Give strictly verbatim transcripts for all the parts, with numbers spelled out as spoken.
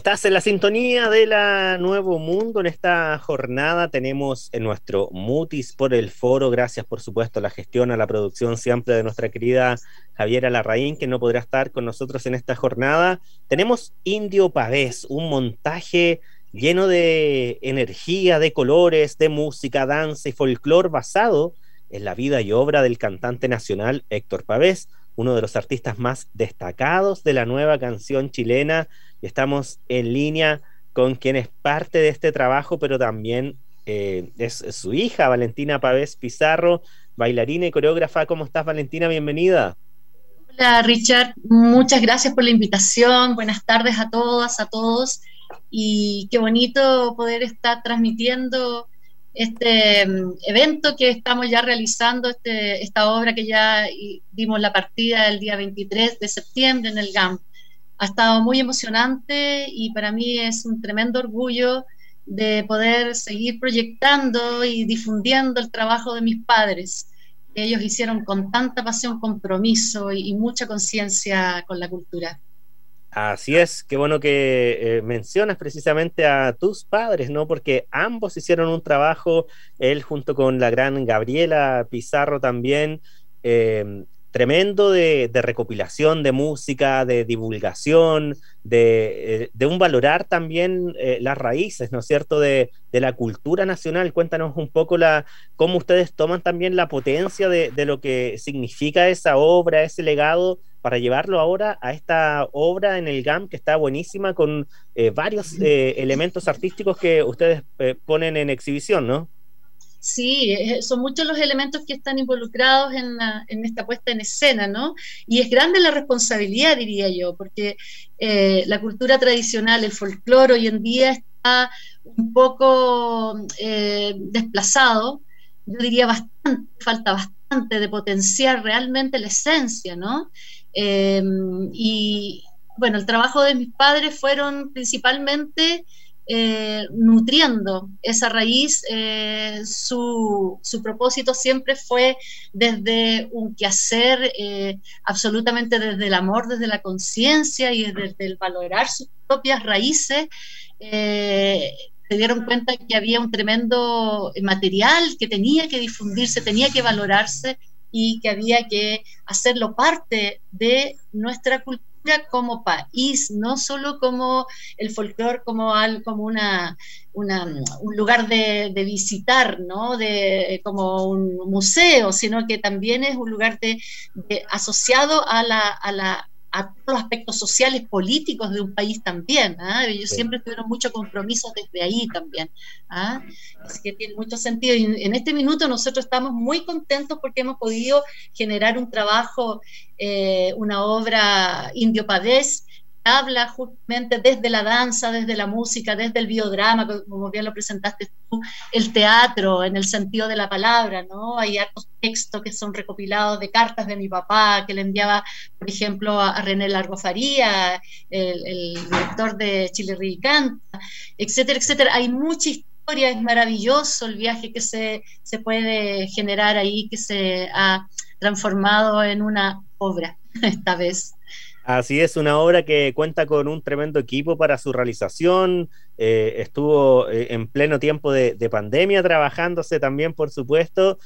Estás en la sintonía de la Nuevo Mundo. En esta jornada tenemos en nuestro Mutis por el foro, gracias por supuesto a la gestión, a la producción siempre de nuestra querida Javiera Larraín, que no podrá estar con nosotros en esta jornada. Tenemos Indio Pavés, un montaje lleno de energía, de colores, de música, danza y folclore basado en la vida y obra del cantante nacional Héctor Pavés, uno de los artistas más destacados de la nueva canción chilena. Y estamos en línea con quien es parte de este trabajo, pero también eh, es su hija, Valentina Pavés Pizarro, bailarina y coreógrafa. ¿Cómo estás, Valentina? Bienvenida. Hola, Richard, muchas gracias por la invitación. Buenas tardes a todas, a todos, y qué bonito poder estar transmitiendo este um, evento que estamos ya realizando, este, esta obra que ya dimos la partida el día veintitrés de septiembre en el G A M. Ha estado muy emocionante y para mí es un tremendo orgullo de poder seguir proyectando y difundiendo el trabajo de mis padres. Ellos hicieron con tanta pasión, compromiso y, y mucha conciencia con la cultura. Así es, qué bueno que eh, mencionas precisamente a tus padres, ¿no? Porque ambos hicieron un trabajo, él junto con la gran Gabriela Pizarro también, eh, tremendo de, de recopilación de música, de divulgación, de, eh, de un valorar también eh, las raíces, ¿no es cierto?, de, de la cultura nacional. Cuéntanos un poco la, cómo ustedes toman también la potencia de, de lo que significa esa obra, ese legado, para llevarlo ahora a esta obra en el G A M que está buenísima con eh, varios eh, elementos artísticos que ustedes eh, ponen en exhibición, ¿no? Sí, son muchos los elementos que están involucrados en, la, en esta puesta en escena, ¿no? Y es grande la responsabilidad, diría yo, porque eh, la cultura tradicional, el folclore hoy en día está un poco eh, desplazado, yo diría bastante, falta bastante de potenciar realmente la esencia, ¿no? Eh, y bueno, el trabajo de mis padres fueron principalmente eh, nutriendo esa raíz. Eh, su, su propósito siempre fue desde un quehacer, eh, absolutamente desde el amor, desde la conciencia y desde el valorar sus propias raíces. Eh, se dieron cuenta que había un tremendo material que tenía que difundirse, tenía que valorarse, y que había que hacerlo parte de nuestra cultura como país, no solo como el folclore, como, al, como una, una, un lugar de, de visitar, ¿no? De, como un museo, sino que también es un lugar de, de, asociado a la, a la a todos los aspectos sociales, políticos de un país también. ¿eh? Ellos Sí. siempre tuvieron mucho compromiso desde ahí también. ¿eh? Así que tiene mucho sentido. Y en este minuto nosotros estamos muy contentos porque hemos podido generar un trabajo, eh, una obra Indio Pavés, que habla justamente desde la danza, desde la música, desde el biodrama, como bien lo presentaste tú, el teatro en el sentido de la palabra, ¿no? Hay hartos textos que son recopilados de cartas de mi papá, que le enviaba, por ejemplo, a, a René Largo Faría, el, el director de Chile Ríe y Canta, etcétera, etcétera. Hay mucha historia, es maravilloso el viaje que se, se puede generar ahí, que se ha transformado en una obra esta vez. Así es, una obra que cuenta con un tremendo equipo para su realización. Eh, estuvo eh, en pleno tiempo de, de pandemia trabajándose también, por supuesto,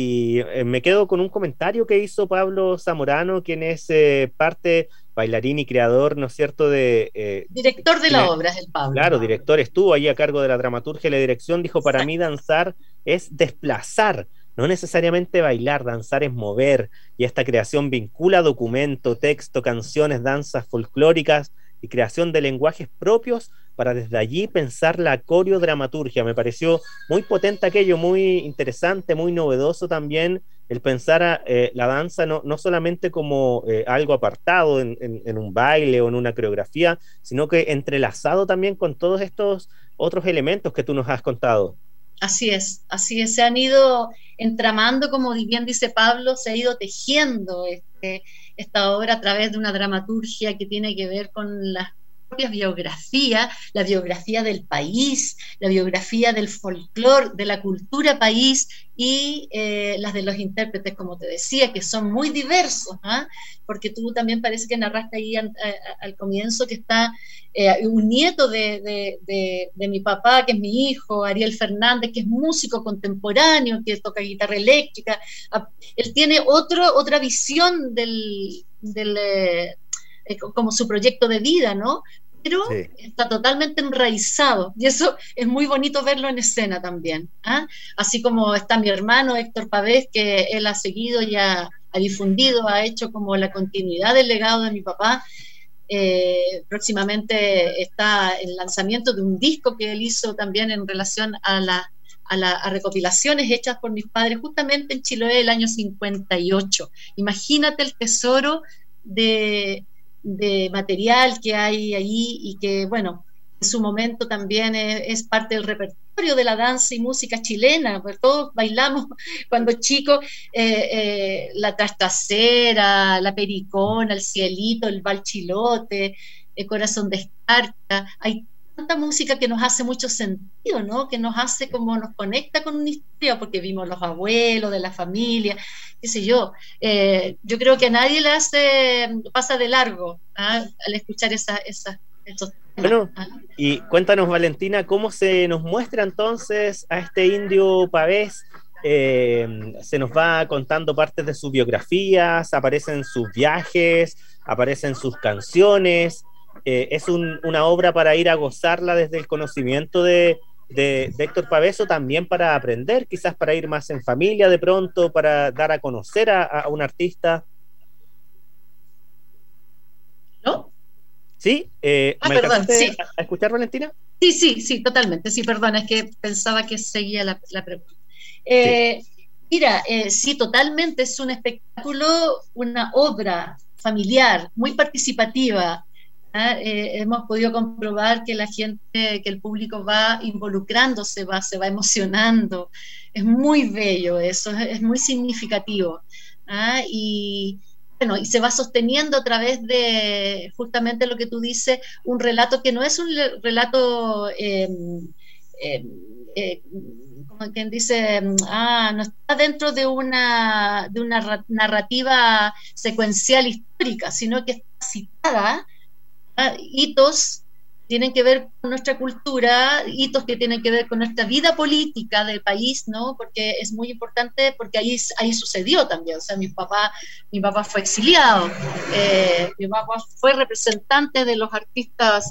y eh, me quedo con un comentario que hizo Pablo Zamorano, quien es eh, parte bailarín y creador, ¿no es cierto?, de... Eh, Director de la tiene, obra es el Pablo. claro, director, estuvo ahí a cargo de la dramaturgia y la dirección. Dijo: para Exacto. mí danzar es desplazar, no necesariamente bailar. Danzar es mover, y esta creación vincula documento, texto, canciones, danzas folclóricas y creación de lenguajes propios para desde allí pensar la coreodramaturgia. Me pareció muy potente aquello, muy interesante, muy novedoso también el pensar a, eh, la danza no, no solamente como eh, algo apartado en, en, en un baile o en una coreografía, sino que entrelazado también con todos estos otros elementos que tú nos has contado. Así es, así es, se han ido entramando, como bien dice Pablo, se ha ido tejiendo este, esta obra a través de una dramaturgia que tiene que ver con las propias biografías, la biografía del país, la biografía del folclore, de la cultura país y eh, las de los intérpretes, como te decía, que son muy diversos, ¿eh? Porque tú también parece que narraste ahí a, a, al comienzo que está eh, un nieto de, de, de, de mi papá, que es mi hijo, Ariel Fernández, que es músico contemporáneo, que toca guitarra eléctrica. Él tiene otro, otra visión del, del eh, como su proyecto de vida, ¿no? Pero sí, está totalmente enraizado y eso es muy bonito verlo en escena también, ¿eh? Así como está mi hermano Héctor Pavés, que él ha seguido y ha, ha difundido, ha hecho como la continuidad del legado de mi papá. Eh, próximamente está el lanzamiento de un disco que él hizo también en relación a, la, a, la, a recopilaciones hechas por mis padres justamente en Chiloé el año cincuenta y ocho. Imagínate el tesoro de... de material que hay ahí y que, bueno, en su momento también es, es parte del repertorio de la danza y música chilena, porque todos bailamos cuando chicos eh, eh, la trastacera, la pericona, el cielito, el balchilote, el corazón de escarcha. Hay tanta música que nos hace mucho sentido, ¿no? Que nos hace como nos conecta con una historia, porque vimos los abuelos de la familia, qué sé yo. Eh, yo creo que a nadie le hace, pasa de largo, ¿ah? Al escuchar esa, esa, esos temas. Bueno, ¿ah? y cuéntanos, Valentina, ¿cómo se nos muestra entonces a este indio Pavés? Eh, se nos va contando partes de sus biografías, aparecen sus viajes, aparecen sus canciones. Eh, es un, una obra para ir a gozarla desde el conocimiento de, de, de Héctor Pavés, o también para aprender, quizás para ir más en familia de pronto, para dar a conocer a, a un artista. ¿No? ¿Sí? Eh, ah, ¿Me perdón, alcanzaste sí. a, a escuchar, Valentina? Sí, sí, sí, totalmente. Sí, perdón, es que pensaba que seguía la, la pregunta. Eh, sí. Mira, eh, sí, totalmente, es un espectáculo, una obra familiar, muy participativa. ¿Ah? Eh, hemos podido comprobar que la gente, que el público va involucrándose, va, se va emocionando. Es muy bello eso, es, es muy significativo. ¿Ah? Y bueno, y se va sosteniendo a través de justamente lo que tú dices, un relato que no es un relato eh, eh, eh, como quien dice, ah, no está dentro de una, de una narrativa secuencial histórica, sino que está citada. ¿Ah? Hitos tienen que ver con nuestra cultura, hitos que tienen que ver con nuestra vida política del país, ¿no? Porque es muy importante, porque ahí, ahí sucedió también. O sea, mi papá, mi papá fue exiliado, eh, mi papá fue representante de los artistas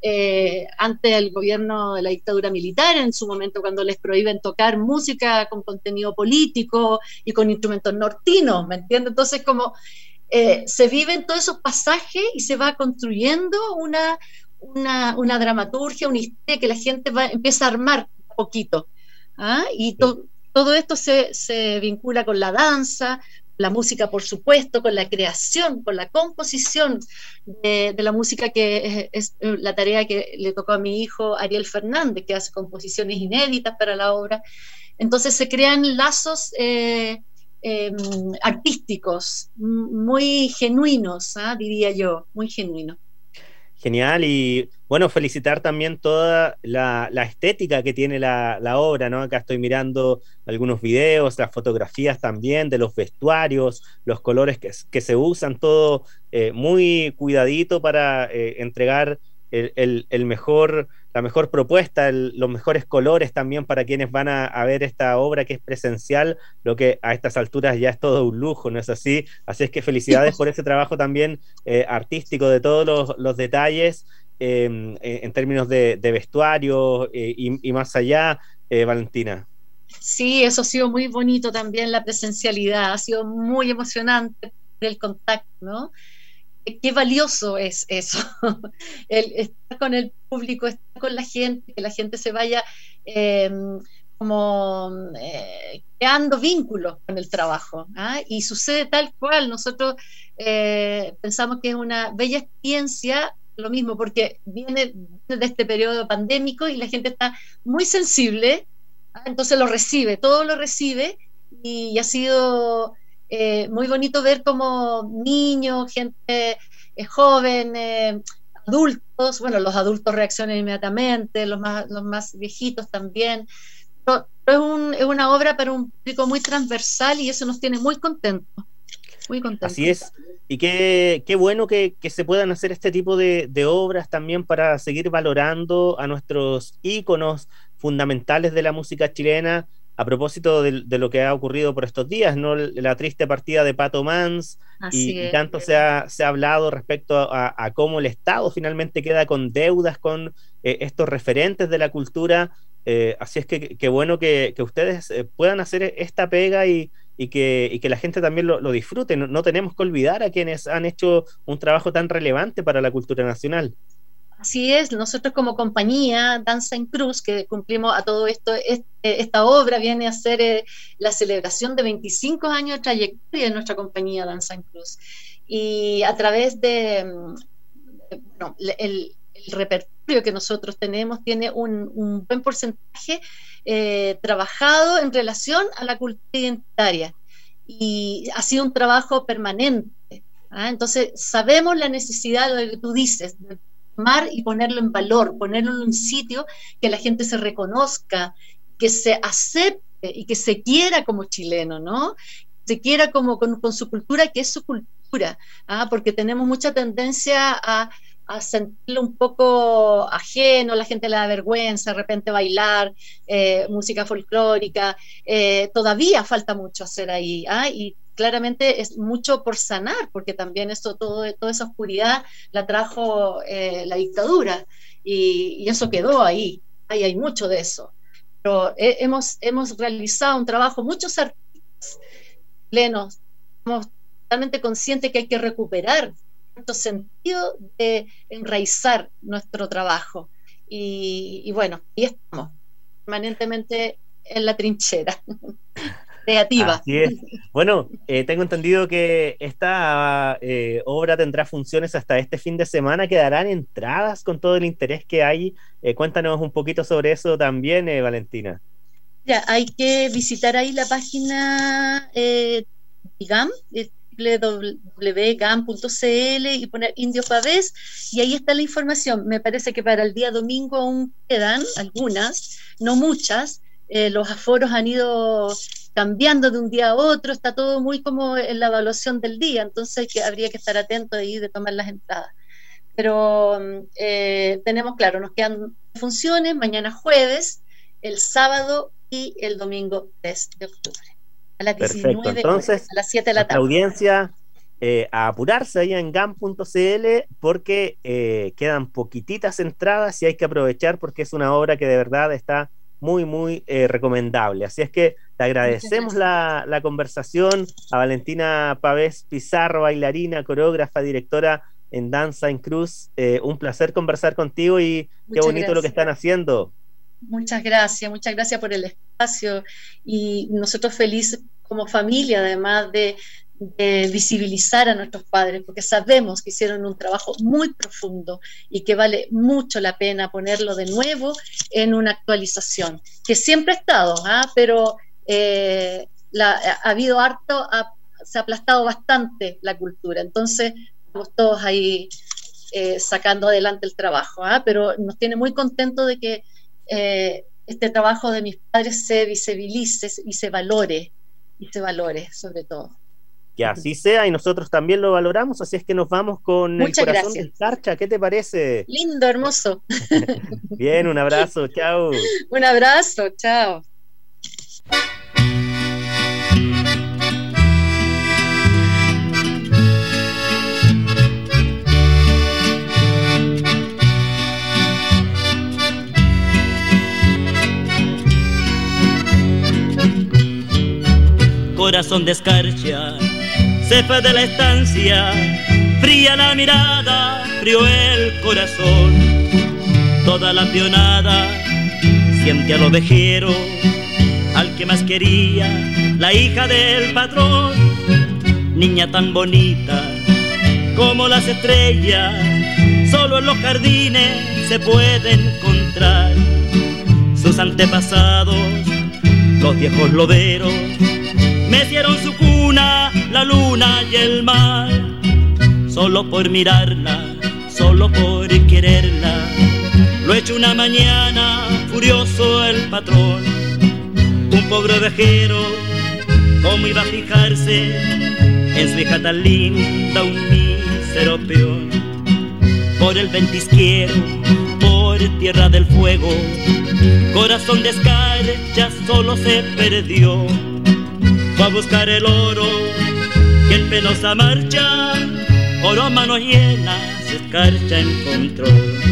eh, ante el gobierno de la dictadura militar, en su momento cuando les prohíben tocar música con contenido político y con instrumentos nortinos, ¿me entiendes? Entonces, como Eh, se viven todos esos pasajes y se va construyendo una, una, una dramaturgia, una historia que la gente va, empieza a armar un poquito. ¿Ah? Y to, todo esto se, se vincula con la danza, la música, por supuesto, con la creación, con la composición de, de la música, que es, es la tarea que le tocó a mi hijo Ariel Fernández, que hace composiciones inéditas para la obra. Entonces se crean lazos eh, Eh, artísticos, muy genuinos, ¿eh? Diría yo, muy genuinos. Genial, y bueno, felicitar también toda la, la estética que tiene la, la obra, ¿no? Acá estoy mirando algunos videos, las fotografías también de los vestuarios, los colores que, que se usan, todo eh, muy cuidadito para eh, entregar el, el, el mejor, la mejor propuesta, el, los mejores colores también para quienes van a, a ver esta obra que es presencial, lo que a estas alturas ya es todo un lujo, ¿no es así? Así es que felicidades por ese trabajo también eh, artístico, de todos los, los detalles eh, en términos de, de vestuario eh, y, y más allá, eh, Valentina. Sí, eso ha sido muy bonito también, la presencialidad, ha sido muy emocionante el contacto, ¿no? Qué valioso es eso, el estar con el público, estar con la gente, que la gente se vaya eh, como eh, creando vínculos con el trabajo, ¿ah? Y sucede tal cual. Nosotros eh, pensamos que es una bella experiencia, lo mismo porque viene de este periodo pandémico y la gente está muy sensible, ¿ah? Entonces lo recibe, todo lo recibe, y ha sido Eh, muy bonito ver como niños, gente eh, joven, eh, adultos, bueno, los adultos reaccionan inmediatamente, los más, los más viejitos también, pero, pero es, un, es una obra para un público muy transversal y eso nos tiene muy contentos, muy contentos. Así es, y qué, qué bueno que, que se puedan hacer este tipo de, de obras también para seguir valorando a nuestros íconos fundamentales de la música chilena, a propósito de, de lo que ha ocurrido por estos días, ¿no? La triste partida de Pato Mans, y, y tanto se ha, se ha hablado respecto a, a cómo el Estado finalmente queda con deudas con eh, estos referentes de la cultura, eh, así es que qué bueno que, que ustedes eh, puedan hacer esta pega y, y, que, y que la gente también lo, lo disfrute. No, no tenemos que olvidar a quienes han hecho un trabajo tan relevante para la cultura nacional. Así es, nosotros como compañía Danza en Cruz, que cumplimos a todo esto, este, esta obra viene a ser eh, la celebración de veinticinco años de trayectoria de nuestra compañía Danza en Cruz. Y a través de, bueno, el, el repertorio que nosotros tenemos tiene un, un buen porcentaje eh, trabajado en relación a la cultura identitaria. Y ha sido un trabajo permanente. ¿ah? Entonces, sabemos la necesidad de lo que tú dices, de y ponerlo en valor, ponerlo en un sitio que la gente se reconozca, que se acepte y que se quiera como chileno, ¿no? Se quiera como con, con su cultura, que es su cultura, ¿ah? Porque tenemos mucha tendencia a, a sentirlo un poco ajeno, la gente le da vergüenza de repente bailar eh, música folclórica, eh, todavía falta mucho hacer ahí, ¿ah? Y claramente es mucho por sanar, porque también eso, todo, toda esa oscuridad la trajo eh, la dictadura, y, y eso quedó ahí, ahí hay mucho de eso. Pero eh, hemos, hemos realizado un trabajo, muchos artistas plenos, somos totalmente conscientes que hay que recuperar nuestro sentido de enraizar nuestro trabajo, y, y bueno, ahí estamos, permanentemente en la trinchera. Creativa. Así es. Bueno, eh, tengo entendido que esta eh, obra tendrá funciones hasta este fin de semana. ¿Quedarán entradas con todo el interés que hay? Eh, cuéntanos un poquito sobre eso también, eh, Valentina. Ya, hay que visitar ahí la página eh, GAM, doble u doble u doble u punto gam punto c l, y poner Indio Pavés, y ahí está la información. Me parece que para el día domingo aún quedan algunas, no muchas. Eh, los aforos han ido cambiando de un día a otro, está todo muy como en la evaluación del día, entonces que habría que estar atento ahí de tomar las entradas. Pero eh, tenemos, claro, nos quedan funciones, mañana jueves, el sábado y el domingo tres de octubre, a las diecinueve horas, entonces, a las siete de la tarde. La audiencia, eh, a apurarse ahí en gam punto c l, porque eh, quedan poquititas entradas y hay que aprovechar, porque es una obra que de verdad está muy, muy eh, recomendable. Así es que te agradecemos la, la conversación a Valentina Pavés Pizarro, bailarina, coreógrafa, directora en Danza en Cruz. Eh, un placer conversar contigo y muchas qué bonito gracias. Lo que están haciendo. Muchas gracias, muchas gracias por el espacio, y nosotros felices como familia, además de, de visibilizar a nuestros padres, porque sabemos que hicieron un trabajo muy profundo y que vale mucho la pena ponerlo de nuevo en una actualización, que siempre ha estado, ¿ah? pero eh, la, ha habido harto, ha, se ha aplastado bastante la cultura, entonces estamos todos ahí eh, sacando adelante el trabajo, ¿ah? pero nos tiene muy contentos de que eh, este trabajo de mis padres se visibilice y se valore, y se valore sobre todo. Que así sea, y nosotros también lo valoramos, así es que nos vamos con Muchas el corazón gracias. Del Carcha. ¿Qué te parece? Lindo, hermoso. Bien, un abrazo, chao. Un abrazo, chao. Corazón de escarcha, se fue de la estancia, fría la mirada, frío el corazón. Toda la pionada siente al ovejero, al que más quería, la hija del patrón. Niña tan bonita como las estrellas, solo en los jardines se puede encontrar. Sus antepasados, los viejos loberos, mecieron su cuna, la luna y el mar. Solo por mirarla, solo solo por quererla. Lo echó una mañana furioso el patrón. Un pobre ovejero, ¿cómo iba a fijarse en su hija tan linda, un mísero peón? Por el ventisquero, por tierra del fuego, corazón de escarcha solo se perdió. Fue a buscar el oro que en penosa marcha, oro a manos llenas, escarcha encontró.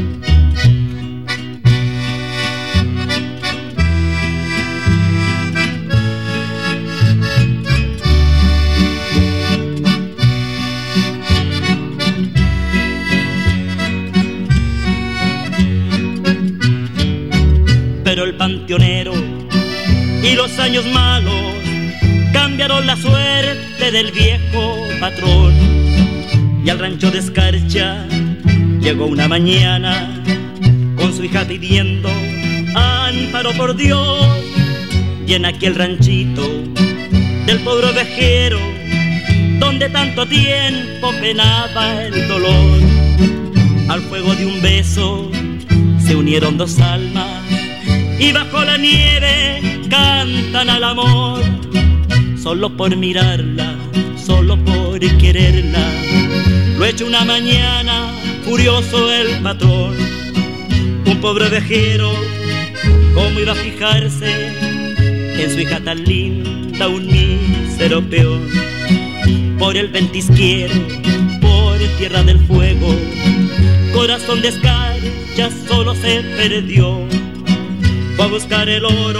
Pero el panteonero y los años malos cambiaron la suerte del viejo patrón. Y al rancho de escarcha llegó una mañana con su hija pidiendo amparo por Dios. Y en aquel ranchito del pobre ovejero, donde tanto tiempo penaba el dolor, al fuego de un beso se unieron dos almas y bajo la nieve cantan al amor. Solo por mirarla, solo por quererla, lo echó una mañana furioso el patrón. Un pobre ovejero, ¿cómo iba a fijarse en su hija tan linda, un mísero peón? Por el ventisquero, por tierra del fuego, corazón de escarcha solo se perdió. Fue a buscar el oro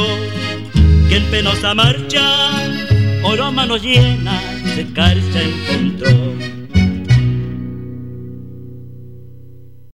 que en penosa marcha, oro a manos llenas, escarcha encontró.